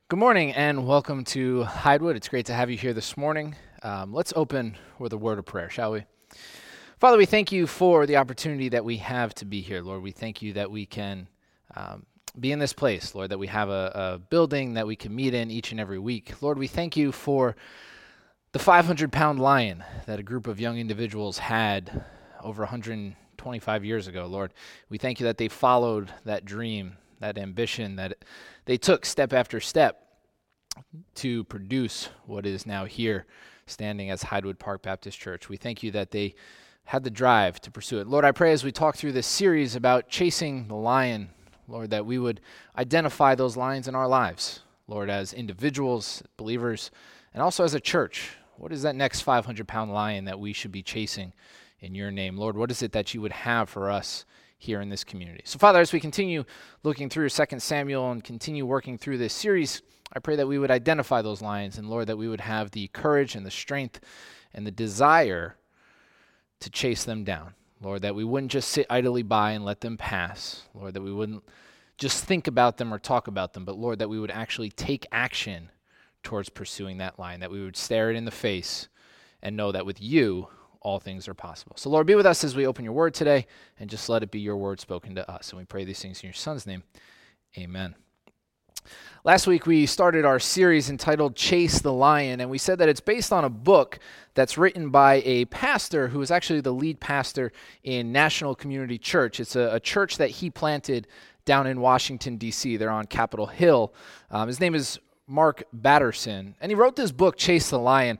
Good morning and welcome to Hidewood. It's great to have you here this morning. Let's open with a word of prayer, shall we? Father, we thank you for the opportunity that we have to be here, Lord. We thank you that we can be in this place, Lord, that we have a building that we can meet in each and every week. Lord, we thank you for the 500-pound lion that a group of young individuals had over 125 years ago, Lord. We thank you that they followed that dream, that ambition, that they took step after step to produce what is now here, standing as Hidewood Park Baptist Church. We thank you that they had the drive to pursue it. Lord, I pray as we talk through this series about chasing the lion, Lord, that we would identify those lions in our lives, Lord, as individuals, believers, and also as a church. What is that next 500-pound lion that we should be chasing in your name? Lord, what is it that you would have for us here in this community? So, Father, as we continue looking through 2 Samuel and continue working through this series, I pray that we would identify those lions, and Lord, that we would have the courage and the strength and the desire to chase them down. Lord, that we wouldn't just sit idly by and let them pass. Lord, that we wouldn't just think about them or talk about them, but Lord, that we would actually take action towards pursuing that lion, that we would stare it in the face and know that with you, all things are possible. So Lord, be with us as we open your word today, and just let it be your word spoken to us. And we pray these things in your son's name. Amen. Last week, we started our series entitled Chase the Lion, and we said that it's based on a book that's written by a pastor who is actually the lead pastor in National Community Church. It's a church that he planted down in Washington, D.C. They're on Capitol Hill. His name is Mark Batterson, and he wrote this book, Chase the Lion,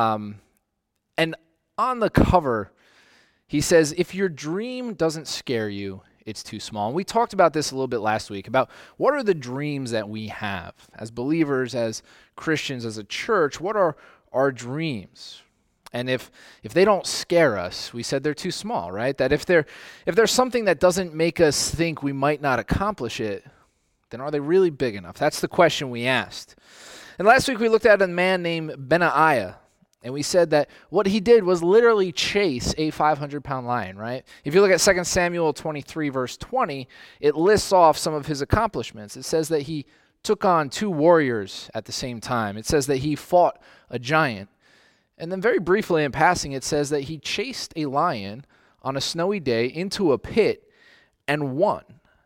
and on the cover, he says, if your dream doesn't scare you, it's too small. And we talked about this a little bit last week, about what are the dreams that we have as believers, as Christians, as a church. What are our dreams? And if they don't scare us, we said they're too small, right? That if there's something that doesn't make us think we might not accomplish it, then are they really big enough? That's the question we asked. And last week we looked at a man named Benaiah. And we said that what he did was literally chase a 500-pound lion, right? If you look at 2 Samuel 23, verse 20, it lists off some of his accomplishments. It says that he took on 2 warriors at the same time. It says that he fought a giant. And then very briefly in passing, it says that he chased a lion on a snowy day into a pit and won.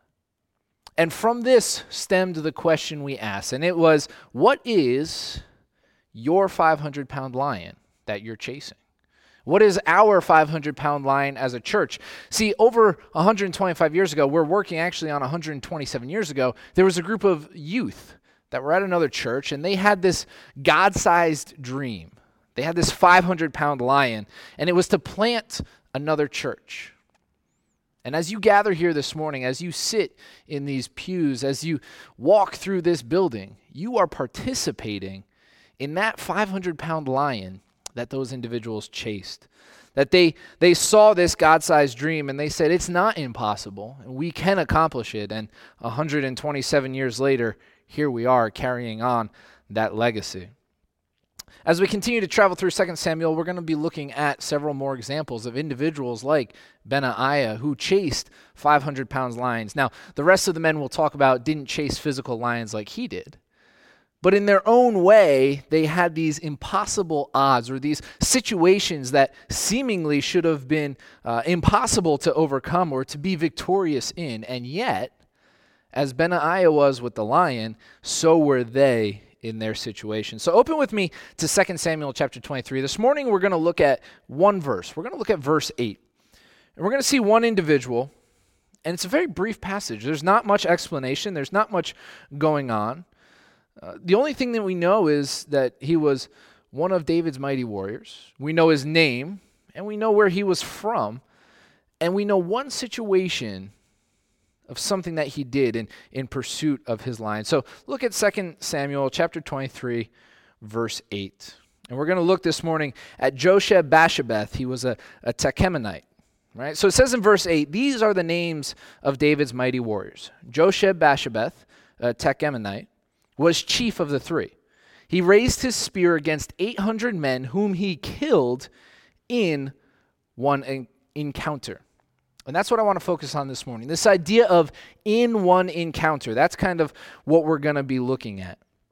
And from this stemmed the question we asked, and it was, what is your 500-pound lion that you're chasing? What is our 500-pound lion as a church? See, over 125 years ago, we're working actually on 127 years ago, there was a group of youth that were at another church, and they had this God-sized dream. They had this 500-pound lion, and it was to plant another church. And as you gather here this morning, as you sit in these pews, as you walk through this building, you are participating in that 500-pound lion that those individuals chased. That they saw this God-sized dream and they said, it's not impossible, and we can accomplish it. And 127 years later, here we are carrying on that legacy. As we continue to travel through 2 Samuel, we're going to be looking at several more examples of individuals like Benaiah who chased 500-pound lions. Now, the rest of the men we'll talk about didn't chase physical lions like he did. But in their own way, they had these impossible odds, or these situations that seemingly should have been impossible to overcome or to be victorious in. And yet, as Benaiah was with the lion, so were they in their situation. So open with me to 2 Samuel chapter 23. This morning, we're going to look at one verse. We're going to look at verse 8. And we're going to see one individual, and it's a very brief passage. There's not much explanation. There's not much going on. The only thing that we know is that he was one of David's mighty warriors. We know his name, and we know where he was from, and we know one situation of something that he did in pursuit of his lion. So look at 2 Samuel chapter 23, verse 8. And we're going to look this morning at Josheb-Basshebeth. He was a Tekemonite, right? So it says in verse 8, these are the names of David's mighty warriors. Josheb-Basshebeth, a Tekemonite, was chief of the 3. He raised his spear against 800 men whom he killed in one encounter. And that's what I want to focus on this morning. This idea of in one encounter. That's kind of what we're going to be looking at.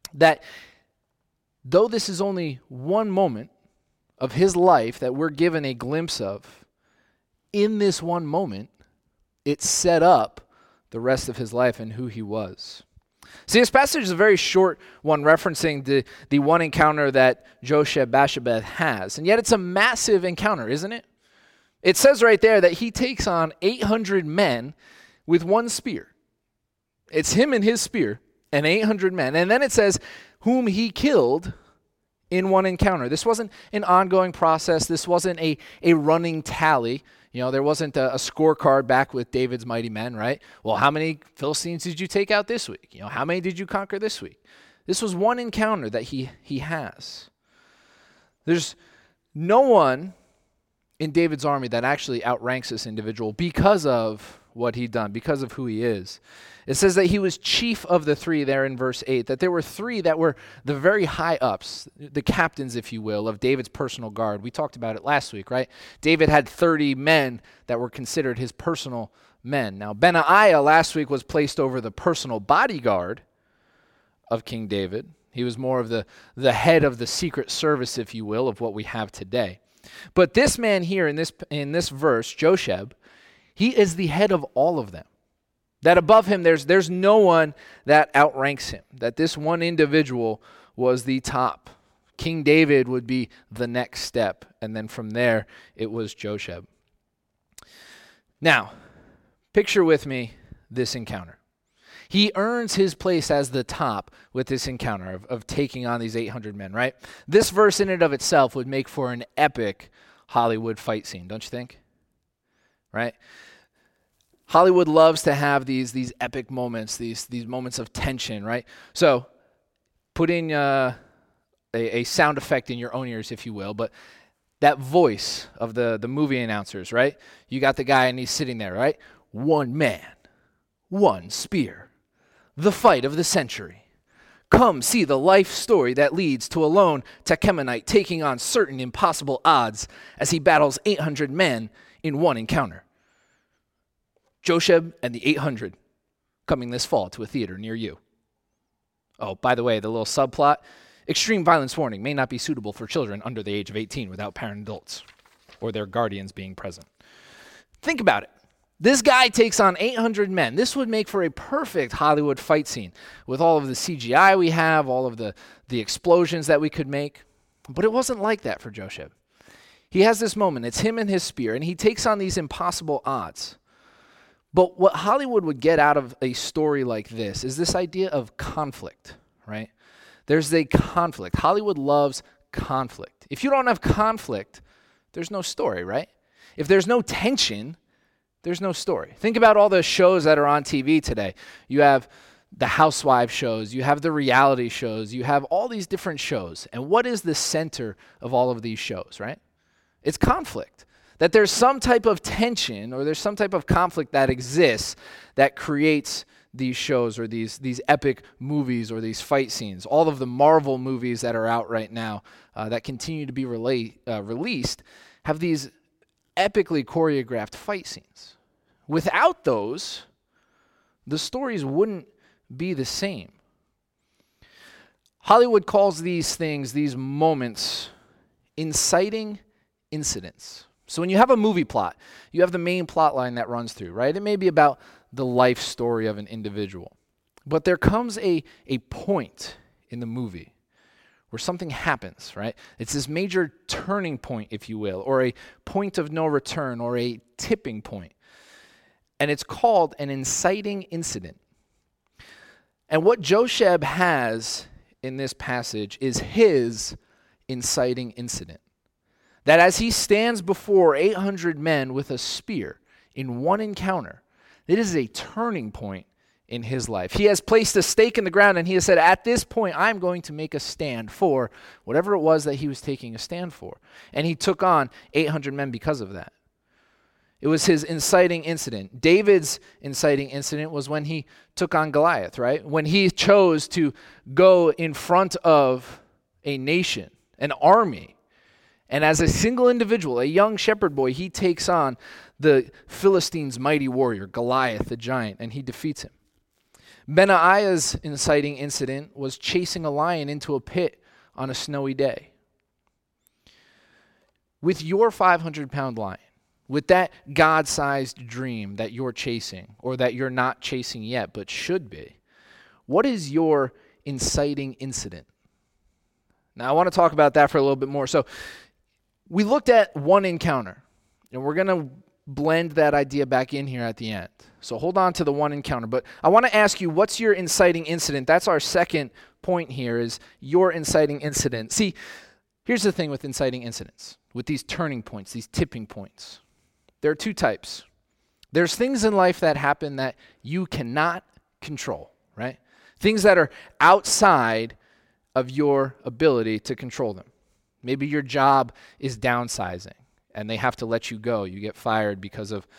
that though this is only one moment of his life that we're given a glimpse of, in this one moment, it set up the rest of his life and who he was. See, this passage is a very short one referencing the one encounter that Josheb-Basshebeth has, and yet it's a massive encounter, isn't it? It says right there that he takes on 800 men with one spear. It's him and his spear and 800 men. And then it says, whom he killed in one encounter. This wasn't an ongoing process. This wasn't a running tally. There wasn't a scorecard back with David's mighty men, right? Well, how many Philistines did you take out this week? How many did you conquer this week? This was one encounter that he has. There's no one in David's army that actually outranks this individual because of what he'd done, because of who he is. It says that he was chief of the three there in verse 8, that there were three that were the very high ups, the captains, if you will, of David's personal guard. We talked about it last week, right? David had 30 men that were considered his personal men. Now, Benaiah last week was placed over the personal bodyguard of King David. He was more of the head of the secret service, if you will, of what we have today. But this man here in this verse, Josheb, he is the head of all of them. That above him, there's no one that outranks him. That this one individual was the top. King David would be the next step. And then from there, it was Josheb. Now, picture with me this encounter. He earns his place as the top with this encounter of taking on these 800 men, right? This verse in and of itself would make for an epic Hollywood fight scene, don't you think? Right? Hollywood loves to have these epic moments, these moments of tension, right? So put in a sound effect in your own ears, if you will, but that voice of the movie announcers, right? You got the guy and he's sitting there, right? One man, one spear, the fight of the century. Come see the life story that leads to a lone Tekemonite taking on certain impossible odds as he battles 800 men in one encounter. Josheb and the 800 coming this fall to a theater near you. Oh, by the way, the little subplot, extreme violence warning may not be suitable for children under the age of 18 without parent adults or their guardians being present. Think about it. This guy takes on 800 men. This would make for a perfect Hollywood fight scene with all of the CGI we have, all of the explosions that we could make. But it wasn't like that for Josheb. He has this moment. It's him and his spear, and he takes on these impossible odds. But what Hollywood would get out of a story like this is this idea of conflict, right? There's a conflict. Hollywood loves conflict. If you don't have conflict, there's no story, right? If there's no tension, there's no story. Think about all the shows that are on TV today. You have the housewife shows, you have the reality shows, you have all these different shows. And what is the center of all of these shows, right? It's conflict. That there's some type of tension or there's some type of conflict that exists that creates these shows or these epic movies or these fight scenes. All of the Marvel movies that are out right now that continue to be released have these epically choreographed fight scenes. Without those, the stories wouldn't be the same. Hollywood calls these things, these moments, inciting incidents. So when you have a movie plot, you have the main plot line that runs through, right? It may be about the life story of an individual. But there comes a point in the movie where something happens, right? It's this major turning point, if you will, or a point of no return, or a tipping point. And it's called an inciting incident. And what Josheb has in this passage is his inciting incident. That as he stands before 800 men with a spear in one encounter, it is a turning point in his life. He has placed a stake in the ground and he has said, at this point, I'm going to make a stand for whatever it was that he was taking a stand for. And he took on 800 men because of that. It was his inciting incident. David's inciting incident was when he took on Goliath, right? When he chose to go in front of a nation, an army, and as a single individual, a young shepherd boy, he takes on the Philistines' mighty warrior, Goliath the giant, and he defeats him. Benaiah's inciting incident was chasing a lion into a pit on a snowy day. With your 500-pound lion, with that God-sized dream that you're chasing, or that you're not chasing yet but should be, what is your inciting incident? Now, I want to talk about that for a little bit more. So we looked at one encounter, and we're going to blend that idea back in here at the end. So hold on to the one encounter. But I want to ask you, what's your inciting incident? That's our second point here, is your inciting incident. See, here's the thing with inciting incidents, with these turning points, these tipping points. There are two types. There's things in life that happen that you cannot control, right? Things that are outside of your ability to control them. Maybe your job is downsizing and they have to let you go. You get fired because of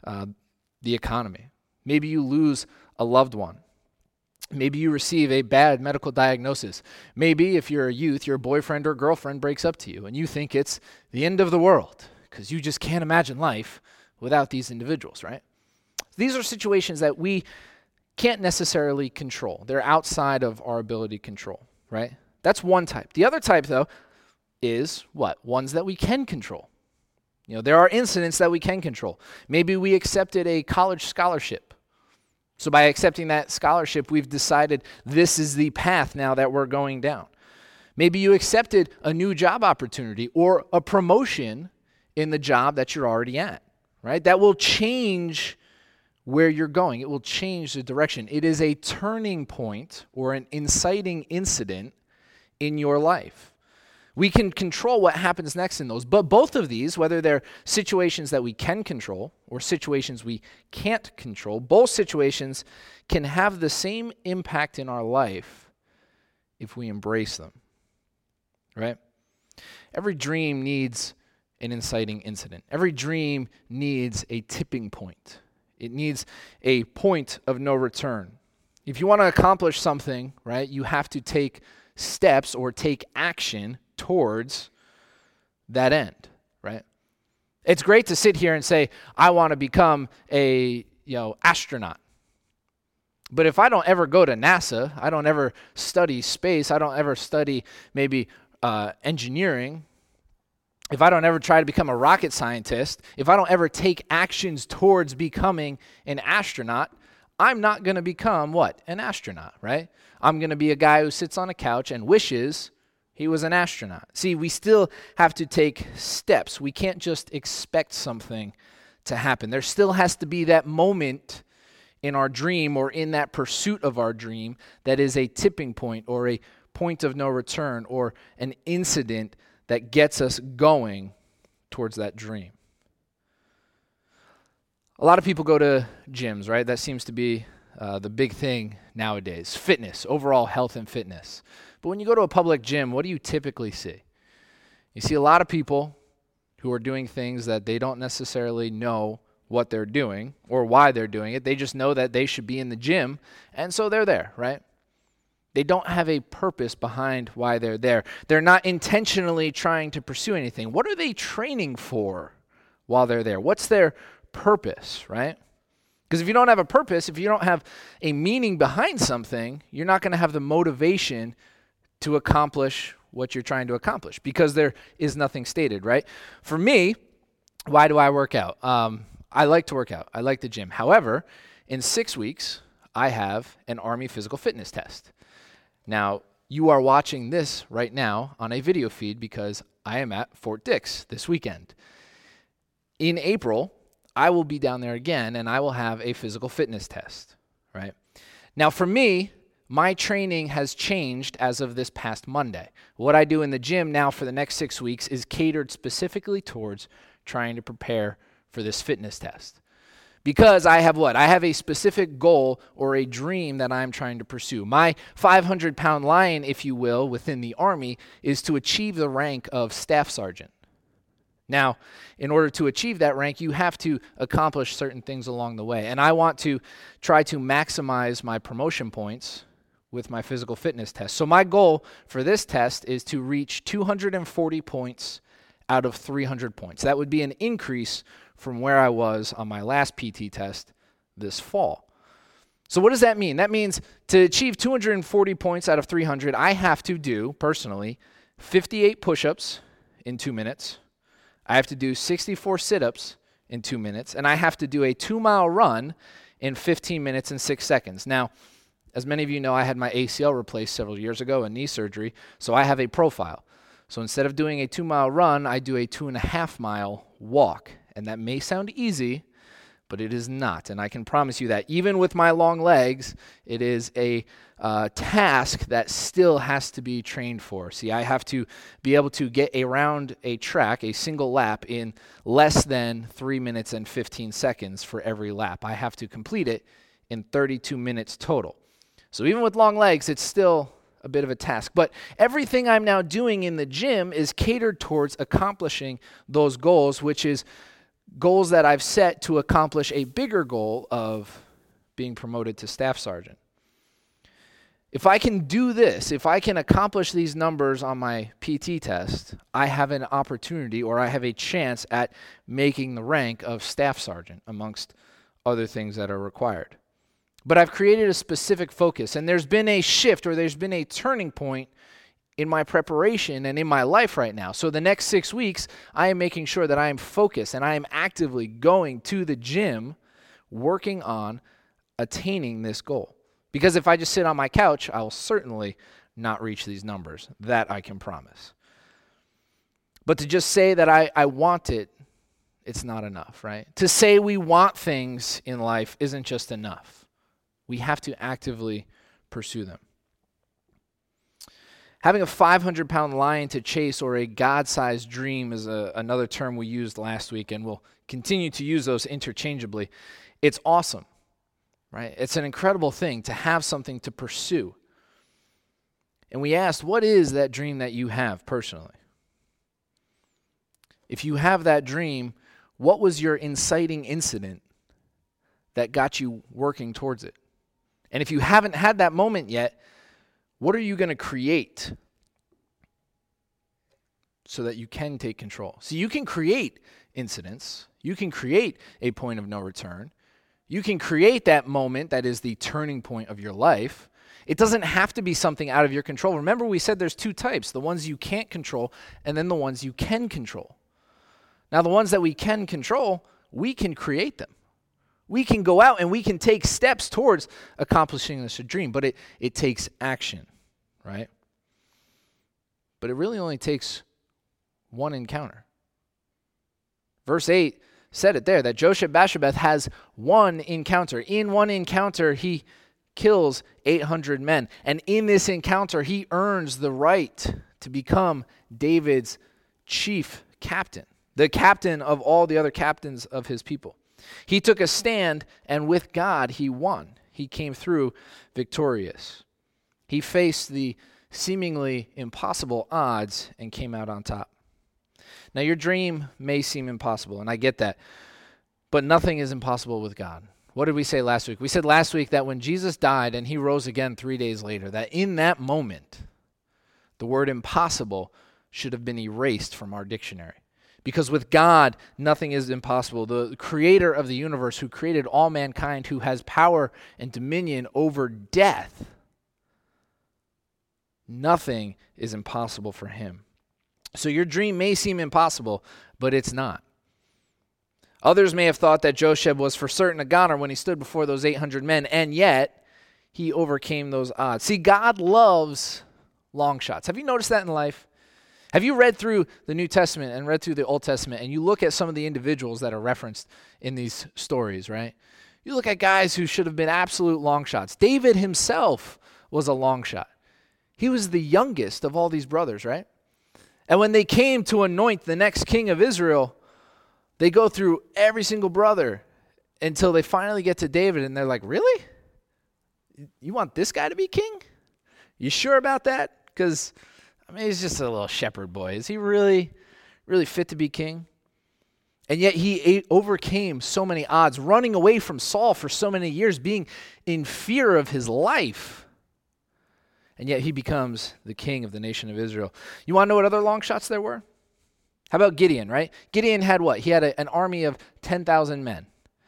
the economy. Maybe you lose a loved one. Maybe you receive a bad medical diagnosis. Maybe if you're a youth, your boyfriend or girlfriend breaks up to you and you think it's the end of the world because you just can't imagine life without these individuals, right? These are situations that we can't necessarily control. They're outside of our ability to control, right? That's one type. The other type, though, is what? Ones that we can control. There are incidents that we can control. Maybe we accepted a college scholarship. So by accepting that scholarship, we've decided this is the path now that we're going down. Maybe you accepted a new job opportunity or a promotion in the job that you're already at, right? That will change where you're going. It will change the direction. It is a turning point or an inciting incident in your life. We can control what happens next in those, but both of these, whether they're situations that we can control or situations we can't control, both situations can have the same impact in our life if we embrace them, right? Every dream needs an inciting incident. Every dream needs a tipping point. It needs a point of no return. If you want to accomplish something, right, you have to take steps or take action towards that end, right? It's great to sit here and say, I want to become a, astronaut. But if I don't ever go to NASA, I don't ever study space, I don't ever study maybe engineering, if I don't ever try to become a rocket scientist, if I don't ever take actions towards becoming an astronaut, I'm not going to become what? An astronaut, right? I'm going to be a guy who sits on a couch and wishes he was an astronaut. See, we still have to take steps. We can't just expect something to happen. There still has to be that moment in our dream or in that pursuit of our dream that is a tipping point or a point of no return or an incident that gets us going towards that dream. A lot of people go to gyms, right? That seems to be the big thing nowadays. Fitness, overall health and fitness. But when you go to a public gym, what do you typically see? You see a lot of people who are doing things that they don't necessarily know what they're doing or why they're doing it. They just know that they should be in the gym, and so they're there, right? They don't have a purpose behind why they're there. They're not intentionally trying to pursue anything. What are they training for while they're there? What's their purpose, right? Because if you don't have a purpose, if you don't have a meaning behind something, you're not going to have the motivation to accomplish what you're trying to accomplish because there is nothing stated, right? For me, why do I work out? I like to work out. I like the gym. However, in 6 weeks, I have an Army physical fitness test. Now, you are watching this right now on a video feed because I am at Fort Dix this weekend. In April, I will be down there again and I will have a physical fitness test, right? Now, for me, my training has changed as of this past Monday. What I do in the gym now for the next 6 weeks is catered specifically towards trying to prepare for this fitness test. Because I have what? I have a specific goal or a dream that I'm trying to pursue. My 500-pound lion, if you will, within the Army is to achieve the rank of staff sergeant. Now, in order to achieve that rank, you have to accomplish certain things along the way. And I want to try to maximize my promotion points with my physical fitness test. So my goal for this test is to reach 240 points out of 300 points. That would be an increase from where I was on my last PT test this fall. So what does that mean? That means to achieve 240 points out of 300, I have to do, personally, 58 push-ups in 2 minutes. I have to do 64 sit-ups in 2 minutes. And I have to do a 2-mile run in 15 minutes and 6 seconds. Now, as many of you know, I had my ACL replaced several years ago, a knee surgery, so I have a profile. So instead of doing a 2-mile run, I do a 2.5-mile walk. And that may sound easy, but it is not. And I can promise you that even with my long legs, it is a task that still has to be trained for. See, I have to be able to get around a track, a single lap, in less than 3 minutes and 15 seconds for every lap. I have to complete it in 32 minutes total. So even with long legs, it's still a bit of a task. But everything I'm now doing in the gym is catered towards accomplishing those goals, which is goals that I've set to accomplish a bigger goal of being promoted to staff sergeant. If I can do this, if I can accomplish these numbers on my PT test, I have an opportunity, or I have a chance at making the rank of staff sergeant amongst other things that are required. But I've created a specific focus, and there's been a shift, or there's been a turning point in my preparation and in my life right now. So the next 6 weeks, I am making sure that I am focused and I am actively going to the gym, working on attaining this goal. Because if I just sit on my couch, I will certainly not reach these numbers. That I can promise. But to just say that I want it, it's not enough, right? To say we want things in life isn't just enough. We have to actively pursue them. Having a 500-pound lion to chase, or a God-sized dream, is another term we used last week, and we'll continue to use those interchangeably. It's awesome, right? It's an incredible thing to have something to pursue. And we asked, what is that dream that you have personally? If you have that dream, what was your inciting incident that got you working towards it? And if you haven't had that moment yet, what are you going to create so that you can take control? So you can create incidents. You can create a point of no return. You can create that moment that is the turning point of your life. It doesn't have to be something out of your control. Remember, we said there's 2 types, the ones you can't control and then the ones you can control. Now, the ones that we can control, we can create them. We can go out and we can take steps towards accomplishing this dream, but it takes action, right? But it really only takes one encounter. Verse 8 said it there, that Josheb-Basshebeth has one encounter. In one encounter, he kills 800 men. And in this encounter, he earns the right to become David's chief captain, the captain of all the other captains of his people. He took a stand, and with God, he won. He came through victorious. He faced the seemingly impossible odds and came out on top. Now, your dream may seem impossible, and I get that, but nothing is impossible with God. What did we say last week? We said last week that when Jesus died and he rose again 3 days later, that in that moment, the word impossible should have been erased from our dictionary. Because with God, nothing is impossible. The creator of the universe, who created all mankind, who has power and dominion over death, nothing is impossible for him. So your dream may seem impossible, but it's not. Others may have thought that Josheb was for certain a goner when he stood before those 800 men, and yet he overcame those odds. See, God loves long shots. Have you noticed that in life? Have you read through the New Testament and read through the Old Testament, and you look at some of the individuals that are referenced in these stories, right? You look at guys who should have been absolute long shots. David himself was a long shot. He was the youngest of all these brothers, right? And when they came to anoint the next king of Israel, they go through every single brother until they finally get to David, and they're like, really? You want this guy to be king? You sure about that? Because he's just a little shepherd boy. Is he really fit to be king? And yet he overcame so many odds, running away from Saul for so many years, being in fear of his life. And yet he becomes the king of the nation of Israel. You want to know what other long shots there were? How about Gideon, right? Gideon had what? He had an army of 10,000 men.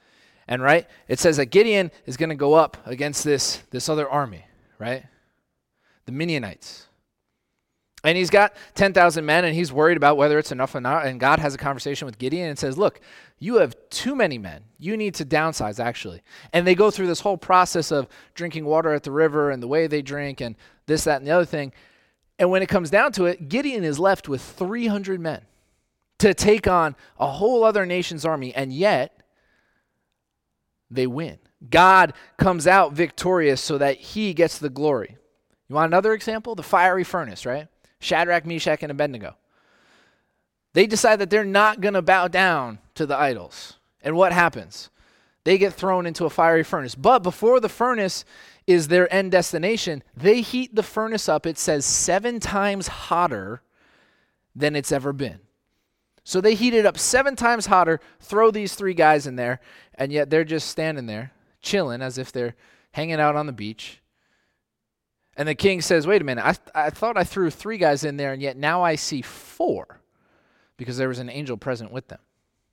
And right, it says that Gideon is going to go up against this other army, right? The Midianites. And he's got 10,000 men, and he's worried about whether it's enough or not. And God has a conversation with Gideon and says, look, you have too many men. You need to downsize, actually. And they go through this whole process of drinking water at the river and the way they drink and this, that, and the other thing. And when it comes down to it, Gideon is left with 300 men to take on a whole other nation's army, and yet they win. God comes out victorious so that he gets the glory. You want another example? The fiery furnace, right? Shadrach, Meshach, and Abednego. They decide that they're not going to bow down to the idols. And what happens? They get thrown into a fiery furnace. But before the furnace is their end destination, they heat the furnace up, it says, 7 times hotter than it's ever been. So they heat it up 7 times hotter, throw these 3 guys in there, and yet they're just standing there, chilling as if they're hanging out on the beach. And the king says, wait a minute, I thought I threw 3 guys in there, and yet now I see 4 because there was an angel present with them.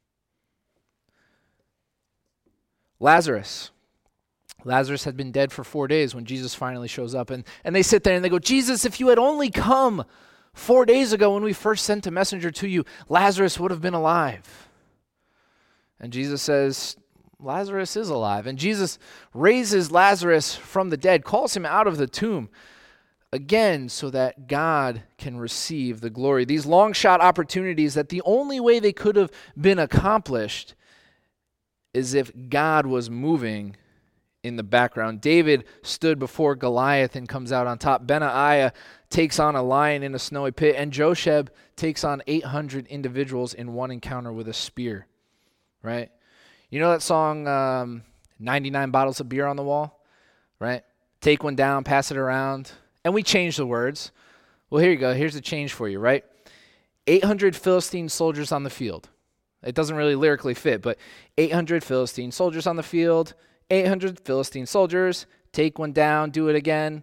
Lazarus had been dead for 4 days when Jesus finally shows up. And they sit there and they go, Jesus, if you had only come 4 days ago when we first sent a messenger to you, Lazarus would have been alive. And Jesus says, Lazarus is alive. And Jesus raises Lazarus from the dead, calls him out of the tomb, again, so that God can receive the glory. These long shot opportunities that the only way they could have been accomplished is if God was moving in the background. David stood before Goliath and comes out on top. Benaiah takes on a lion in a snowy pit, and Josheb takes on 800 individuals in one encounter with a spear, right? You know that song, 99 Bottles of Beer on the Wall, right? Take one down, pass it around. And we change the words. Well, here you go. Here's the change for you, right? 800 Philistine soldiers on the field. It doesn't really lyrically fit, but 800 Philistine soldiers on the field, 800 Philistine soldiers, take one down, do it again,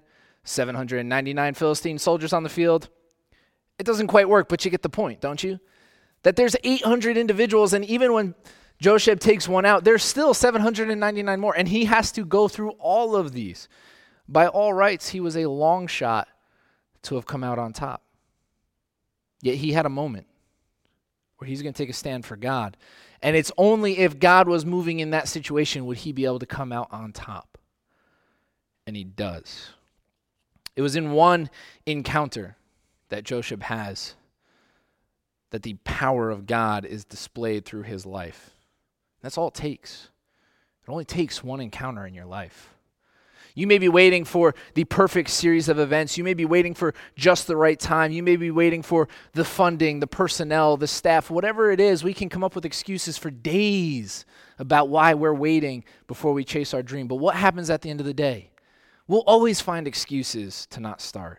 799 Philistine soldiers on the field. It doesn't quite work, but you get the point, don't you? That there's 800 individuals, and even when Josheb takes one out, there's still 799 more, and he has to go through all of these. By all rights, he was a long shot to have come out on top. Yet he had a moment where he's going to take a stand for God. And it's only if God was moving in that situation would he be able to come out on top. And he does. It was in one encounter that Josheb has that the power of God is displayed through his life. That's all it takes. It only takes one encounter in your life. You may be waiting for the perfect series of events. You may be waiting for just the right time. You may be waiting for the funding, the personnel, the staff, whatever it is. We can come up with excuses for days about why we're waiting before we chase our dream. But what happens at the end of the day? We'll always find excuses to not start,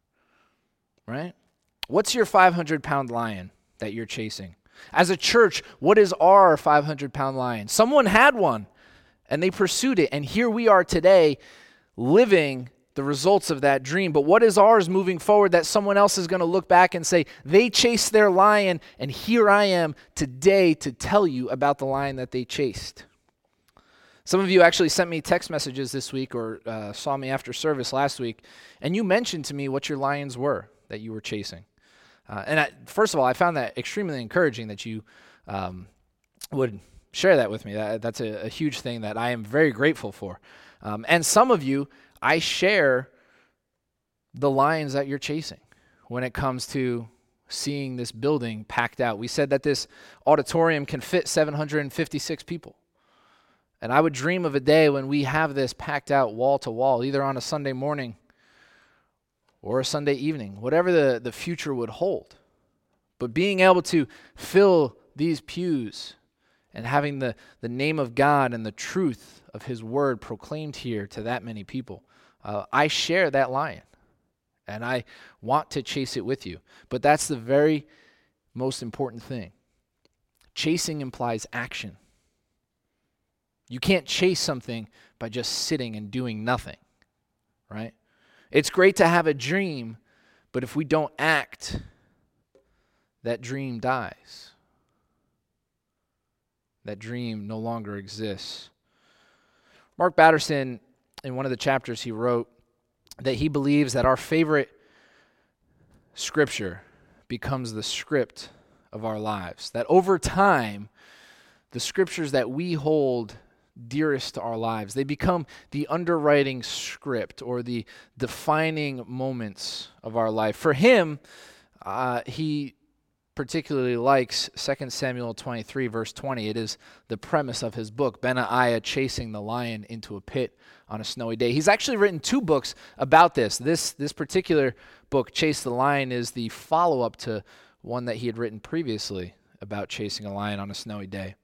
right? What's your 500-pound lion that you're chasing? As a church, what is our 500-pound lion? Someone had one, and they pursued it, and here we are today living the results of that dream. But what is ours moving forward that someone else is going to look back and say, they chased their lion, and here I am today to tell you about the lion that they chased. Some of you actually sent me text messages this week or saw me after service last week, and you mentioned to me what your lions were that you were chasing. First of all, I found that extremely encouraging that you would share that with me. That's a huge thing that I am very grateful for. And some of you, I share the lions that you're chasing when it comes to seeing this building packed out. We said that this auditorium can fit 756 people. And I would dream of a day when we have this packed out wall to wall, either on a Sunday morning or a Sunday evening, whatever the future would hold. But being able to fill these pews and having the name of God and the truth of his word proclaimed here to that many people, I share that lion, and I want to chase it with you. But that's the very most important thing. Chasing implies action. You can't chase something by just sitting and doing nothing, right? It's great to have a dream, but if we don't act, that dream dies. That dream no longer exists. Mark Batterson, in one of the chapters, he wrote that he believes that our favorite scripture becomes the script of our lives. That over time, the scriptures that we hold dearest to our lives, they become the underwriting script or the defining moments of our life. For him, he particularly likes 2 Samuel 23, verse 20. It is the premise of his book, Benaiah chasing the lion into a pit on a snowy day. He's actually written 2 books about this. This particular book, Chase the Lion, is the follow-up to one that he had written previously about chasing a lion on a snowy day.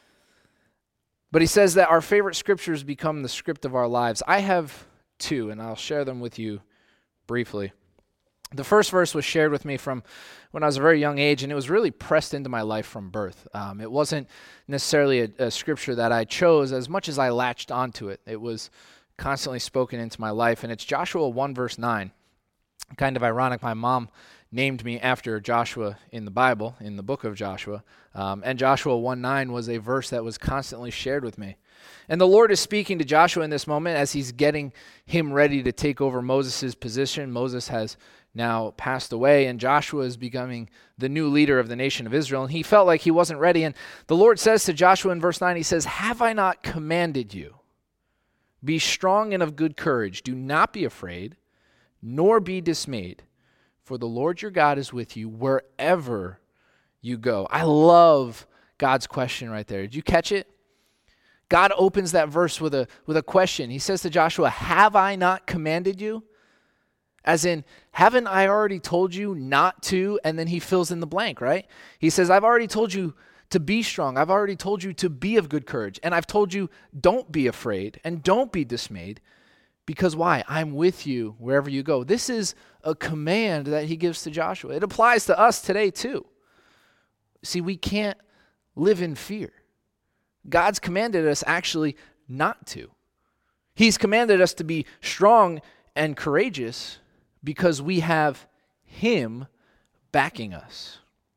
But he says that our favorite scriptures become the script of our lives. I have 2, and I'll share them with you briefly. The first verse was shared with me from when I was a very young age, and it was really pressed into my life from birth. It wasn't necessarily a scripture that I chose as much as I latched onto it. It was constantly spoken into my life, and it's Joshua 1, verse 9. Kind of ironic, my mom named me after Joshua in the Bible, in the book of Joshua. And Joshua 1:9 was a verse that was constantly shared with me. And the Lord is speaking to Joshua in this moment as he's getting him ready to take over Moses' position. Moses has now passed away, and Joshua is becoming the new leader of the nation of Israel. And he felt like he wasn't ready. And the Lord says to Joshua in verse 9, he says, "Have I not commanded you? Be strong and of good courage. Do not be afraid, nor be dismayed. For the Lord your God is with you wherever you go." I love God's question right there. Did you catch it? God opens that verse with a question. He says to Joshua, "Have I not commanded you?" As in, haven't I already told you not to? And then he fills in the blank, right? He says, I've already told you to be strong. I've already told you to be of good courage. And I've told you, don't be afraid and don't be dismayed. Because why? I'm with you wherever you go. This is a command that he gives to Joshua. It applies to us today too. See, we can't live in fear. God's commanded us actually not to. He's commanded us to be strong and courageous because we have him backing us.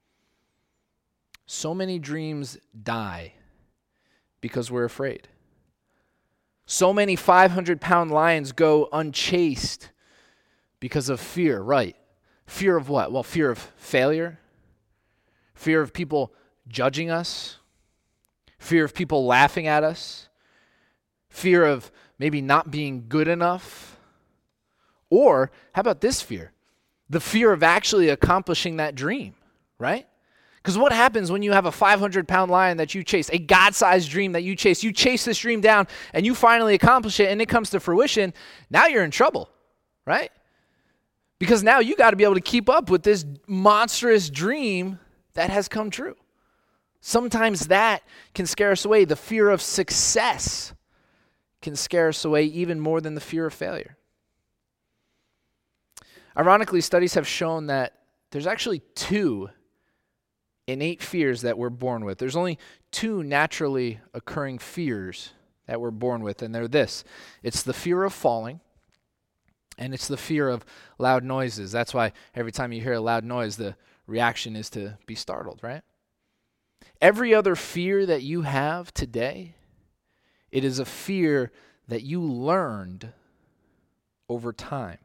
So many dreams die because we're afraid. So many 500-pound lions go unchased because of fear, right? Fear of what? Well, fear of failure, fear of people judging us, fear of people laughing at us, fear of maybe not being good enough. Or how about this fear? The fear of actually accomplishing that dream, right? Because what happens when you have a 500-pound lion that you chase, a God-sized dream that you chase this dream down, and you finally accomplish it, and it comes to fruition, now you're in trouble, right? Because now you got to be able to keep up with this monstrous dream that has come true. Sometimes that can scare us away. The fear of success can scare us away even more than the fear of failure. Ironically, studies have shown that there's actually 2 innate fears that we're born with. There's only 2 naturally occurring fears that we're born with, and they're this. It's the fear of falling, and it's the fear of loud noises. That's why every time you hear a loud noise, the reaction is to be startled, right? Every other fear that you have today, it is a fear that you learned over time.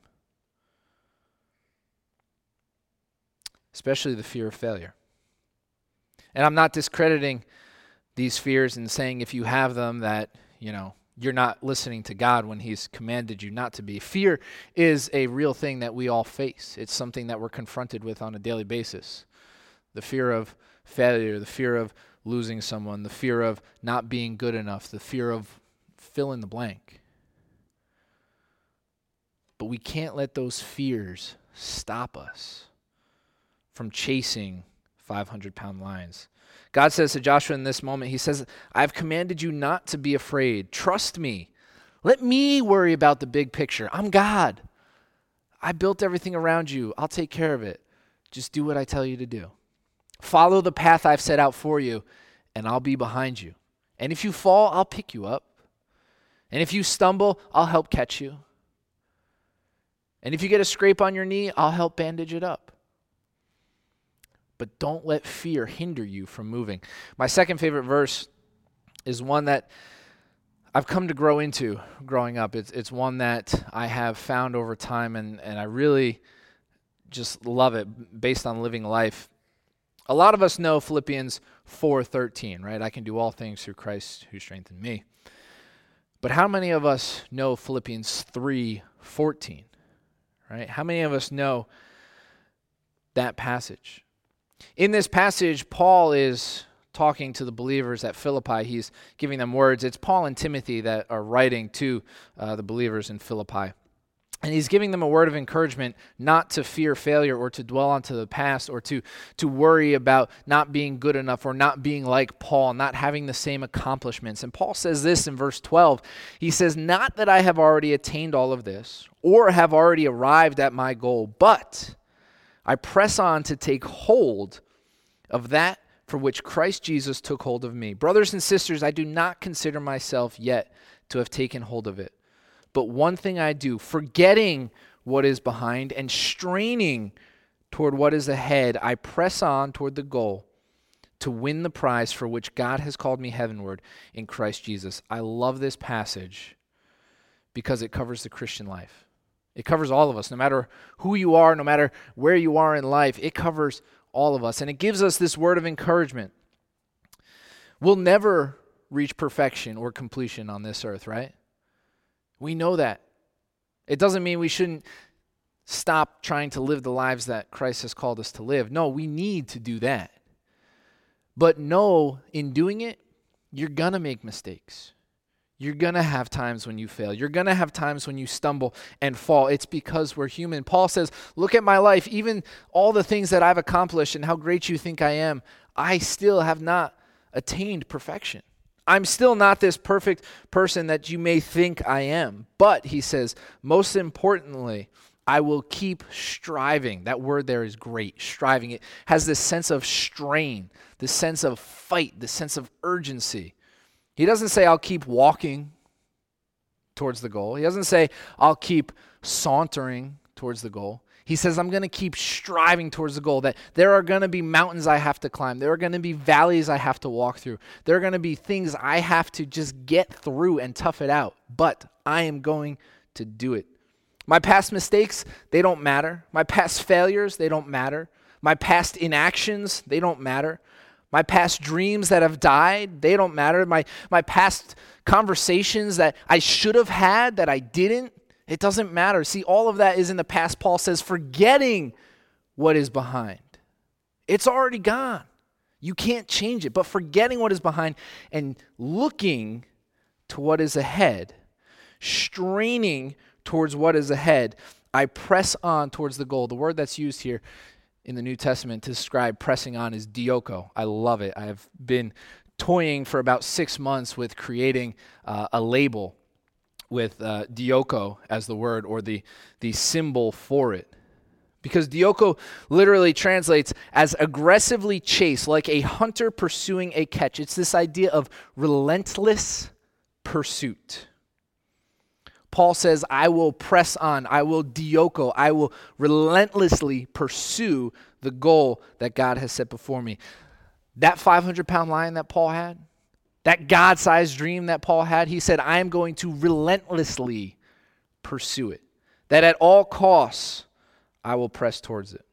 Especially the fear of failure. And I'm not discrediting these fears and saying if you have them that, you're not listening to God when he's commanded you not to be. Fear is a real thing that we all face. It's something that we're confronted with on a daily basis. The fear of failure, the fear of losing someone, the fear of not being good enough, the fear of fill in the blank. But we can't let those fears stop us from chasing 500-pound lions. God says to Joshua in this moment, he says, I've commanded you not to be afraid. Trust me. Let me worry about the big picture. I'm God. I built everything around you. I'll take care of it. Just do what I tell you to do. Follow the path I've set out for you, and I'll be behind you. And if you fall, I'll pick you up. And if you stumble, I'll help catch you. And if you get a scrape on your knee, I'll help bandage it up. But don't let fear hinder you from moving. My second favorite verse is one that I've come to grow into growing up. It's one that I have found over time, and I really just love it based on living life. A lot of us know Philippians 4:13, right? I can do all things through Christ who strengthened me. But how many of us know Philippians 3:14, right? How many of us know that passage? In this passage, Paul is talking to the believers at Philippi. He's giving them words. It's Paul and Timothy that are writing to the believers in Philippi. And he's giving them a word of encouragement not to fear failure or to dwell onto the past or to worry about not being good enough or not being like Paul, not having the same accomplishments. And Paul says this in verse 12. He says, "Not that I have already attained all of this or have already arrived at my goal, but I press on to take hold of that for which Christ Jesus took hold of me. Brothers and sisters, I do not consider myself yet to have taken hold of it. But one thing I do, forgetting what is behind and straining toward what is ahead, I press on toward the goal to win the prize for which God has called me heavenward in Christ Jesus." I love this passage because it covers the Christian life. It covers all of us, no matter who you are, no matter where you are in life. It covers all of us, and it gives us this word of encouragement. We'll never reach perfection or completion on this earth, right? We know that. It doesn't mean we shouldn't stop trying to live the lives that Christ has called us to live. No, we need to do that. But know, in doing it, you're going to make mistakes. You're going to have times when you fail. You're going to have times when you stumble and fall. It's because we're human. Paul says, look at my life, even all the things that I've accomplished and how great you think I am, I still have not attained perfection. I'm still not this perfect person that you may think I am. But, he says, most importantly, I will keep striving. That word there is great, striving. It has this sense of strain, this sense of fight, this sense of urgency. He doesn't say, I'll keep walking towards the goal. He doesn't say, I'll keep sauntering towards the goal. He says, I'm going to keep striving towards the goal, that there are going to be mountains I have to climb. There are going to be valleys I have to walk through. There are going to be things I have to just get through and tough it out. But I am going to do it. My past mistakes, they don't matter. My past failures, they don't matter. My past inactions, they don't matter. My past dreams that have died, they don't matter. My past conversations that I should have had that I didn't, it doesn't matter. See, all of that is in the past. Paul says, forgetting what is behind. It's already gone. You can't change it. But forgetting what is behind and looking to what is ahead, straining towards what is ahead, I press on towards the goal. The word that's used here in the New Testament to describe pressing on is dioko. I love it. I've been toying for about 6 months with creating a label with dioko as the word or the symbol for it. Because dioko literally translates as aggressively chase, like a hunter pursuing a catch. It's this idea of relentless pursuit. Paul says, I will press on, I will dioko, I will relentlessly pursue the goal that God has set before me. That 500-pound lion that Paul had, that God-sized dream that Paul had, he said, I am going to relentlessly pursue it. That at all costs, I will press towards it.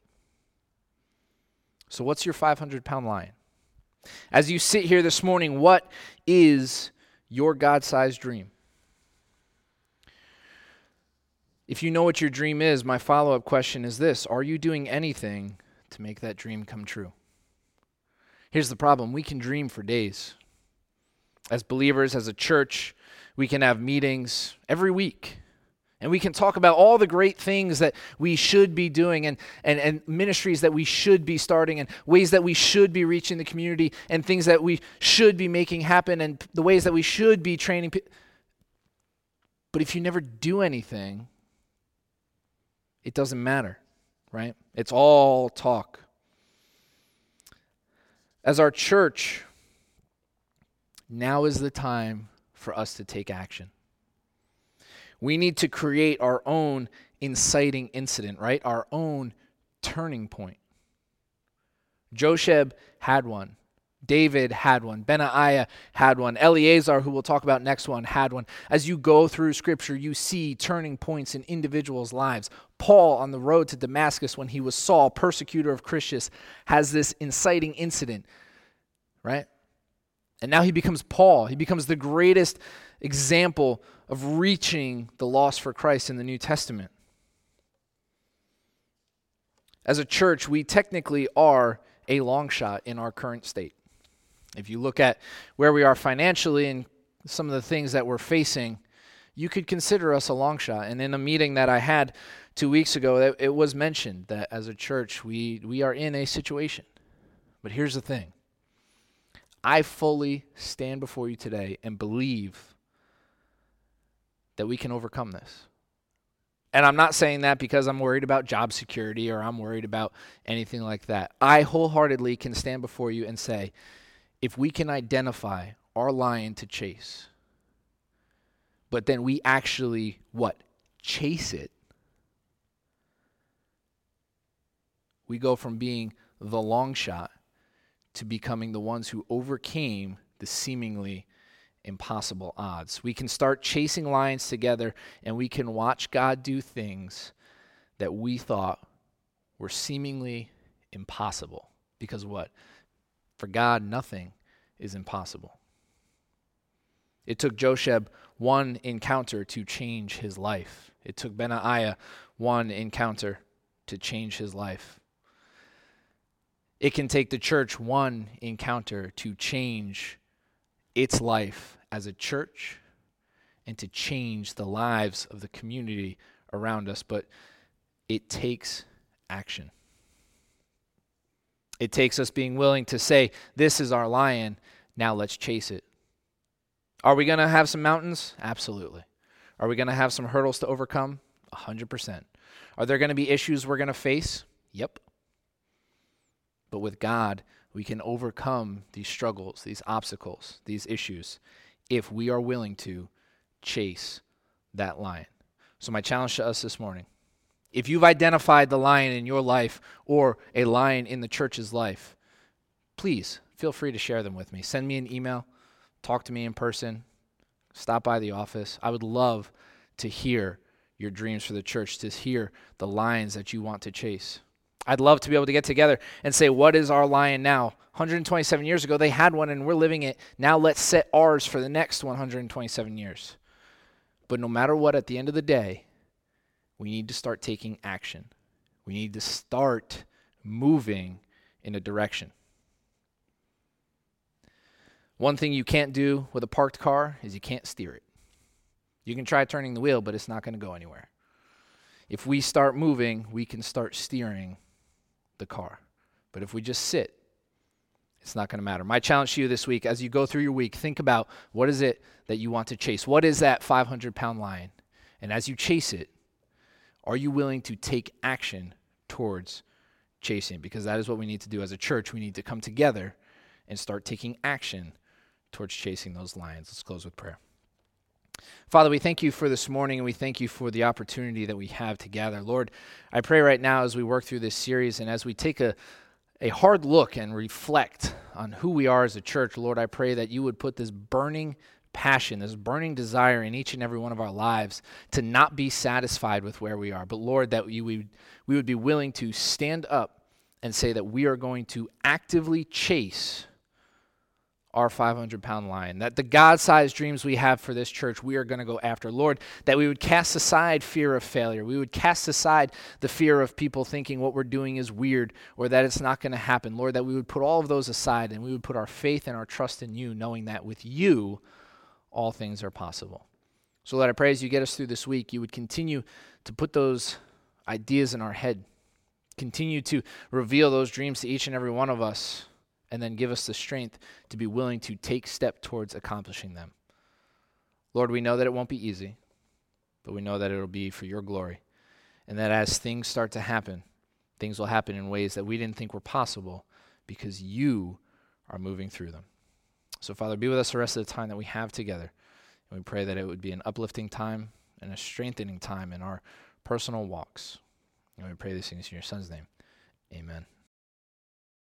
So what's your 500-pound lion? As you sit here this morning, what is your God-sized dream? If you know what your dream is, my follow-up question is this: are you doing anything to make that dream come true? Here's the problem. We can dream for days. As believers, as a church, we can have meetings every week. And we can talk about all the great things that we should be doing and ministries that we should be starting and ways that we should be reaching the community and things that we should be making happen and the ways that we should be training people. But if you never do anything, it doesn't matter, right? It's all talk. As our church, now is the time for us to take action. We need to create our own inciting incident, right? Our own turning point. Josheb had one. David had one. Benaiah had one. Eleazar, who we'll talk about next one, had one. As you go through Scripture, you see turning points in individuals' lives. Paul, on the road to Damascus, when he was Saul, persecutor of Christians, has this inciting incident, right? And now he becomes Paul. He becomes the greatest example of reaching the lost for Christ in the New Testament. As a church, we technically are a long shot in our current state. If you look at where we are financially and some of the things that we're facing, you could consider us a long shot. And in a meeting that I had 2 weeks ago, it was mentioned that as a church, we are in a situation. But here's the thing. I fully stand before you today and believe that we can overcome this. And I'm not saying that because I'm worried about job security or I'm worried about anything like that. I wholeheartedly can stand before you and say, if we can identify our lion to chase, but then we actually, chase it, we go from being the long shot to becoming the ones who overcame the seemingly impossible odds. We can start chasing lions together, and we can watch God do things that we thought were seemingly impossible. Because what? For God, nothing is impossible. It took Josheb one encounter to change his life. It took Benaiah one encounter to change his life. It can take the church one encounter to change its life as a church and to change the lives of the community around us, but it takes action. It takes us being willing to say, this is our lion, now let's chase it. Are we going to have some mountains? Absolutely. Are we going to have some hurdles to overcome? 100%. Are there going to be issues we're going to face? Yep. But with God, we can overcome these struggles, these obstacles, these issues, if we are willing to chase that lion. So my challenge to us this morning, if you've identified the lion in your life or a lion in the church's life, please feel free to share them with me. Send me an email, talk to me in person, stop by the office. I would love to hear your dreams for the church, to hear the lions that you want to chase. I'd love to be able to get together and say, what is our lion now? 127 years ago, they had one and we're living it. Now let's set ours for the next 127 years. But no matter what, at the end of the day, we need to start taking action. We need to start moving in a direction. One thing you can't do with a parked car is you can't steer it. You can try turning the wheel, but it's not going to go anywhere. If we start moving, we can start steering the car. But if we just sit, it's not going to matter. My challenge to you this week, as you go through your week, think about what is it that you want to chase? What is that 500-pound lion? And as you chase it, are you willing to take action towards chasing? Because that is what we need to do as a church. We need to come together and start taking action towards chasing those lions. Let's close with prayer. Father, we thank you for this morning, and we thank you for the opportunity that we have to gather. Lord, I pray right now as we work through this series and as we take a hard look and reflect on who we are as a church, Lord, I pray that you would put this burning passion, this burning desire in each and every one of our lives to not be satisfied with where we are, but Lord, that we would be willing to stand up and say that we are going to actively chase our 500-pound lion, that the God-sized dreams we have for this church, we are going to go after. Lord, that we would cast aside fear of failure. We would cast aside the fear of people thinking what we're doing is weird or that it's not going to happen. Lord, that we would put all of those aside and we would put our faith and our trust in you, knowing that with you, all things are possible. So Lord, I pray as you get us through this week, you would continue to put those ideas in our head, continue to reveal those dreams to each and every one of us, and then give us the strength to be willing to take step towards accomplishing them. Lord, we know that it won't be easy, but we know that it'll be for your glory, and that as things start to happen, things will happen in ways that we didn't think were possible because you are moving through them. So, Father, be with us the rest of the time that we have together, and we pray that it would be an uplifting time and a strengthening time in our personal walks. And we pray these things in your Son's name. Amen.